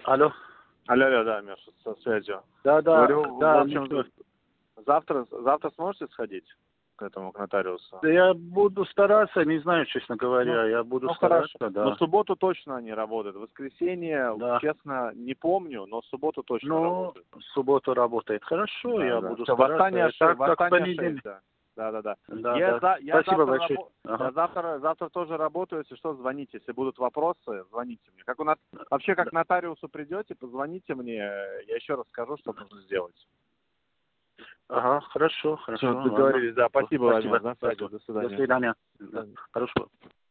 Алло. Алло, да, Миша, со связью. Да, Говорю, в да, общем, Миша. завтра сможете сходить к этому, к нотариусу? Да я буду стараться, не знаю, честно говоря, я буду Ну стараться, хорошо. Но да. в субботу точно они работают. В воскресенье, Да. честно, не помню, но в субботу точно Ну, работают. в субботу работает. Хорошо, я Да. буду Всё, стараться. Так, в восстание 6, понедельник. да. Да. Да, Я, да. за, я Спасибо завтра большое. рабо- Ага. я завтра тоже работаю, если что, звоните. Если будут вопросы, звоните мне. Вообще, как к нотариусу придете, позвоните мне, я еще раз скажу, что нужно сделать. Ага, хорошо, Все, ладно. договорились, да. Спасибо, Владимир, Спасибо. на связи. До До свидания. свидания. До Да. свидания. Хорошо.